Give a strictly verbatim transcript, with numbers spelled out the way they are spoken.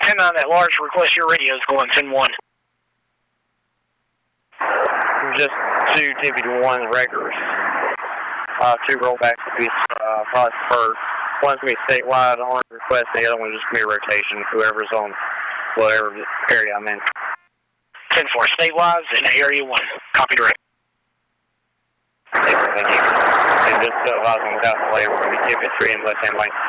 ten nine, that large, request your radios going ten one. Just two Deputy one records. Uh, two rollbacks would be uh, probably preferred. One's going to be statewide on request, the other one just going to be rotation, whoever's on whatever area I'm in. ten four, statewide in area one. Copy direct. Thank you. And just so I was going to calculate, we're going to be Deputy three in left hand lane.